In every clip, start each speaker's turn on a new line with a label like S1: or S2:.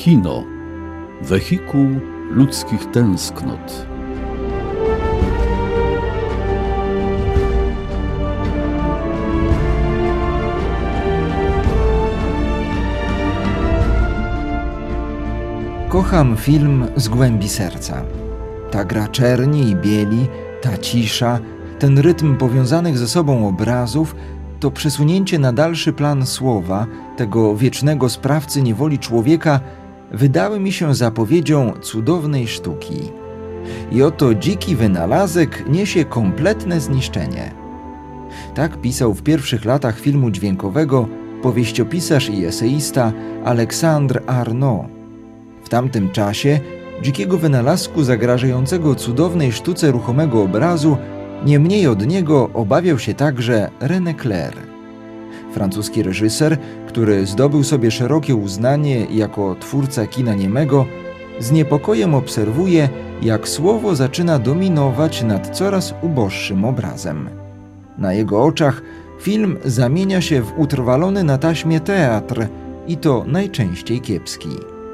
S1: Kino. Wehikuł ludzkich tęsknot.
S2: Kocham film z głębi serca. Ta gra czerni i bieli, ta cisza, ten rytm powiązanych ze sobą obrazów, to przesunięcie na dalszy plan słowa, tego wiecznego sprawcy niewoli człowieka, wydały mi się zapowiedzią cudownej sztuki. I oto dziki wynalazek niesie kompletne zniszczenie. Tak pisał w pierwszych latach filmu dźwiękowego powieściopisarz i eseista Alexandre Arnaud. W tamtym czasie dzikiego wynalazku zagrażającego cudownej sztuce ruchomego obrazu nie mniej od niego obawiał się także René Clair. Francuski reżyser, który zdobył sobie szerokie uznanie jako twórca kina niemego, z niepokojem obserwuje, jak słowo zaczyna dominować nad coraz uboższym obrazem. Na jego oczach film zamienia się w utrwalony na taśmie teatr i to najczęściej kiepski.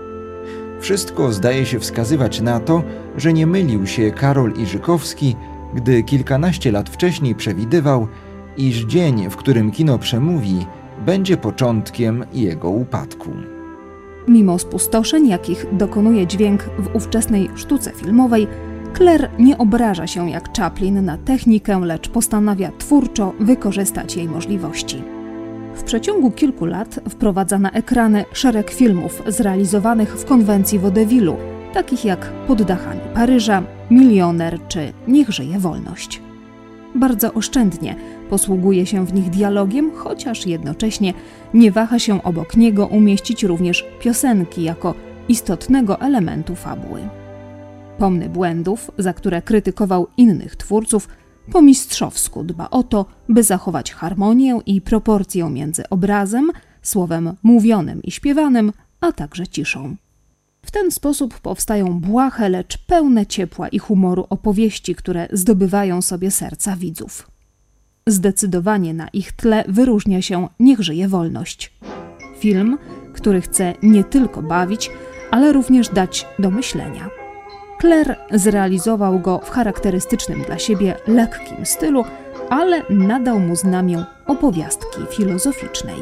S2: Wszystko zdaje się wskazywać na to, że nie mylił się Karol Iżykowski, gdy kilkanaście lat wcześniej przewidywał, iż dzień, w którym kino przemówi, będzie początkiem jego upadku.
S3: Mimo spustoszeń, jakich dokonuje dźwięk w ówczesnej sztuce filmowej, Clair nie obraża się jak Chaplin na technikę, lecz postanawia twórczo wykorzystać jej możliwości. W przeciągu kilku lat wprowadza na ekrany szereg filmów zrealizowanych w konwencji waudevillu, takich jak Pod dachami Paryża, Milioner czy Niech żyje wolność. Bardzo oszczędnie posługuje się w nich dialogiem, chociaż jednocześnie nie waha się obok niego umieścić również piosenki jako istotnego elementu fabuły. Pomny błędów, za które krytykował innych twórców, po mistrzowsku dba o to, by zachować harmonię i proporcję między obrazem, słowem mówionym i śpiewanym, a także ciszą. W ten sposób powstają błahe, lecz pełne ciepła i humoru opowieści, które zdobywają sobie serca widzów. Zdecydowanie na ich tle wyróżnia się Niech żyje wolność. Film, który chce nie tylko bawić, ale również dać do myślenia. Clair zrealizował go w charakterystycznym dla siebie lekkim stylu, ale nadał mu znamię opowiastki filozoficznej.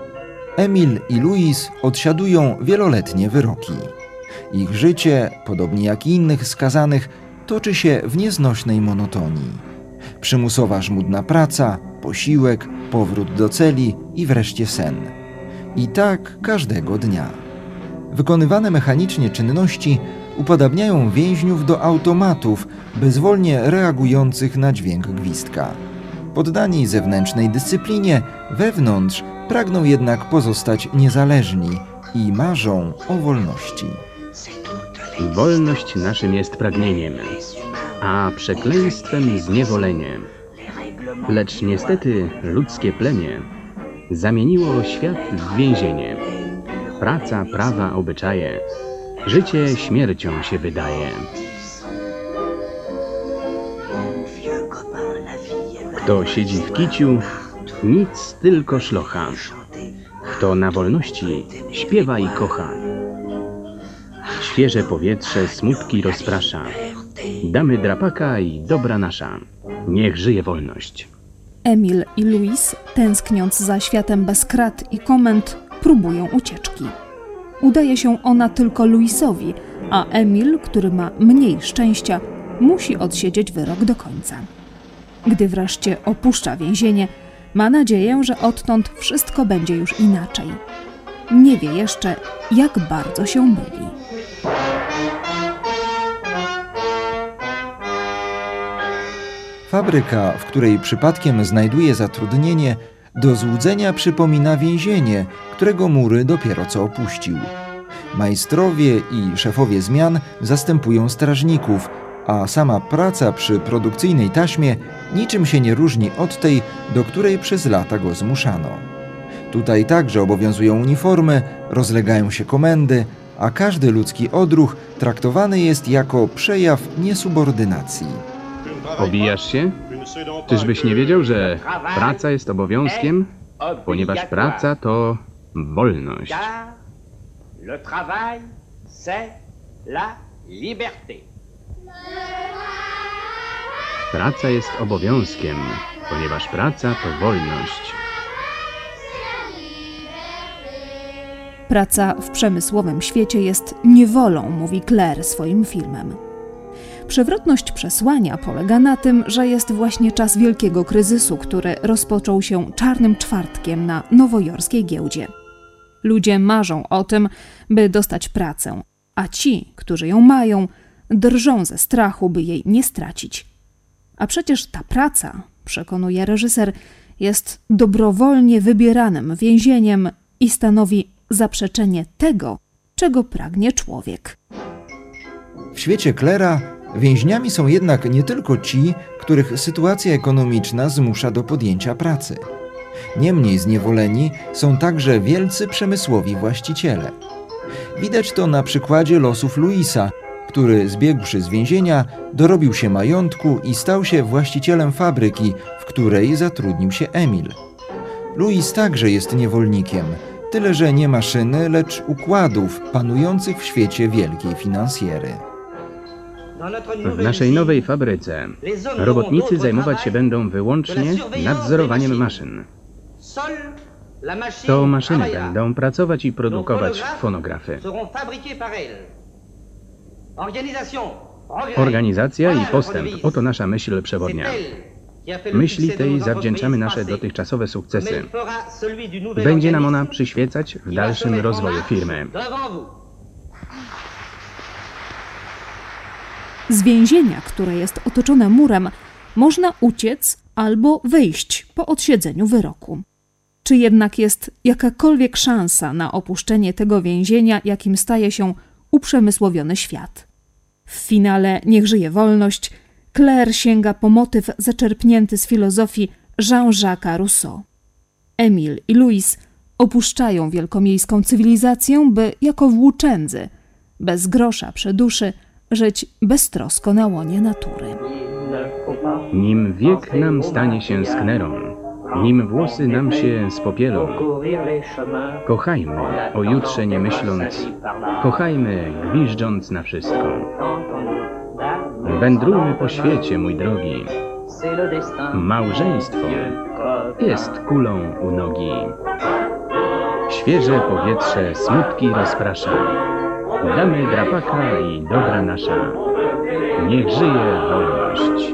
S2: Emil i Louis odsiadują wieloletnie wyroki. Ich życie, podobnie jak i innych skazanych, toczy się w nieznośnej monotonii. Przymusowa żmudna praca, posiłek, powrót do celi i wreszcie sen. I tak każdego dnia. Wykonywane mechanicznie czynności upodabniają więźniów do automatów, bezwolnie reagujących na dźwięk gwizdka. Poddani zewnętrznej dyscyplinie, wewnątrz pragną jednak pozostać niezależni i marzą o wolności.
S4: Wolność naszym jest pragnieniem, a przekleństwem zniewolenie. Lecz niestety ludzkie plemię zamieniło świat w więzienie. Praca, prawa, obyczaje, życie śmiercią się wydaje. Kto siedzi w kiciu, nic tylko szlocha. Kto na wolności, śpiewa i kocha. Świeże powietrze smutki rozprasza. Damy drapaka i dobra nasza. Niech żyje wolność.
S3: Emil i Louis, tęskniąc za światem bez krat i komend, próbują ucieczki. Udaje się ona tylko Louisowi, a Emil, który ma mniej szczęścia, musi odsiedzieć wyrok do końca. Gdy wreszcie opuszcza więzienie, ma nadzieję, że odtąd wszystko będzie już inaczej. Nie wie jeszcze, jak bardzo się myli.
S2: Fabryka, w której przypadkiem znajduje zatrudnienie, do złudzenia przypomina więzienie, którego mury dopiero co opuścił. Majstrowie i szefowie zmian zastępują strażników, a sama praca przy produkcyjnej taśmie niczym się nie różni od tej, do której przez lata go zmuszano. Tutaj także obowiązują uniformy, rozlegają się komendy, a każdy ludzki odruch traktowany jest jako przejaw niesubordynacji.
S4: Obijasz się? Czyżbyś nie wiedział, że praca jest obowiązkiem? Ponieważ praca to wolność.
S5: c'est la liberté.
S4: Praca jest obowiązkiem, ponieważ praca to wolność.
S3: Praca w przemysłowym świecie jest niewolą, mówi Claire swoim filmem. Przewrotność przesłania polega na tym, że jest właśnie czas wielkiego kryzysu, który rozpoczął się czarnym czwartkiem na nowojorskiej giełdzie. Ludzie marzą o tym, by dostać pracę, a ci, którzy ją mają, drżą ze strachu, by jej nie stracić. A przecież ta praca, przekonuje reżyser, jest dobrowolnie wybieranym więzieniem i stanowi zaprzeczenie tego, czego pragnie człowiek.
S2: W świecie Claire'a więźniami są jednak nie tylko ci, których sytuacja ekonomiczna zmusza do podjęcia pracy. Niemniej zniewoleni są także wielcy przemysłowi właściciele. Widać to na przykładzie losów Louisa, który zbiegłszy z więzienia, dorobił się majątku i stał się właścicielem fabryki, w której zatrudnił się Emil. Louis także jest niewolnikiem, tyle że nie maszyny, lecz układów panujących w świecie wielkiej finansjery.
S4: W naszej nowej fabryce robotnicy zajmować się będą wyłącznie nadzorowaniem maszyn. To maszyny będą pracować i produkować fonografy. Organizacja i postęp – oto nasza myśl przewodnia. Myśli tej zawdzięczamy nasze dotychczasowe sukcesy. Będzie nam ona przyświecać w dalszym rozwoju firmy.
S3: Z więzienia, które jest otoczone murem, można uciec albo wyjść po odsiedzeniu wyroku. Czy jednak jest jakakolwiek szansa na opuszczenie tego więzienia, jakim staje się uprzemysłowiony świat? W finale Niech żyje wolność Claire sięga po motyw zaczerpnięty z filozofii Jean-Jacques'a Rousseau. Emil i Louis opuszczają wielkomiejską cywilizację, by jako włóczędzy, bez grosza przy duszy, żyć beztrosko na łonie natury.
S4: Nim wiek nam stanie się sknerą, nim włosy nam się spopielą, kochajmy, o jutrze nie myśląc, kochajmy, gwiżdżąc na wszystko. Wędrujmy po świecie, mój drogi. Małżeństwo jest kulą u nogi. Świeże powietrze smutki rozprasza. Damy drapaka i dobra nasza. Niech żyje wolność.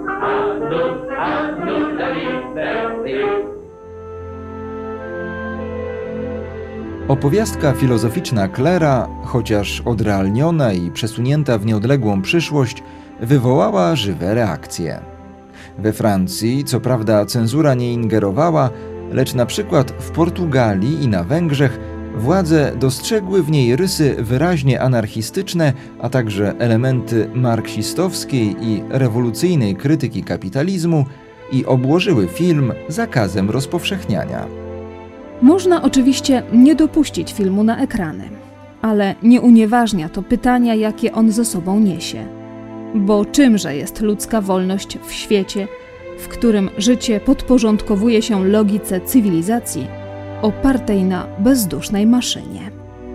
S2: Opowiastka filozoficzna Claire'a, chociaż odrealniona i przesunięta w nieodległą przyszłość, wywołała żywe reakcje. We Francji, co prawda, cenzura nie ingerowała, lecz na przykład w Portugalii i na Węgrzech władze dostrzegły w niej rysy wyraźnie anarchistyczne, a także elementy marksistowskiej i rewolucyjnej krytyki kapitalizmu i obłożyły film zakazem rozpowszechniania.
S3: Można oczywiście nie dopuścić filmu na ekrany, ale nie unieważnia to pytania, jakie on ze sobą niesie. Bo czymże jest ludzka wolność w świecie, w którym życie podporządkowuje się logice cywilizacji opartej na bezdusznej maszynie?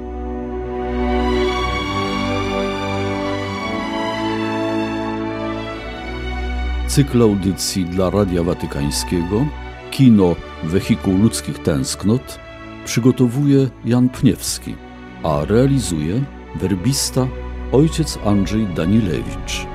S1: Cykl audycji dla Radia Watykańskiego Kino Wehikuł ludzkich tęsknot przygotowuje Jan Pniewski, a realizuje werbista ojciec Andrzej Danilewicz.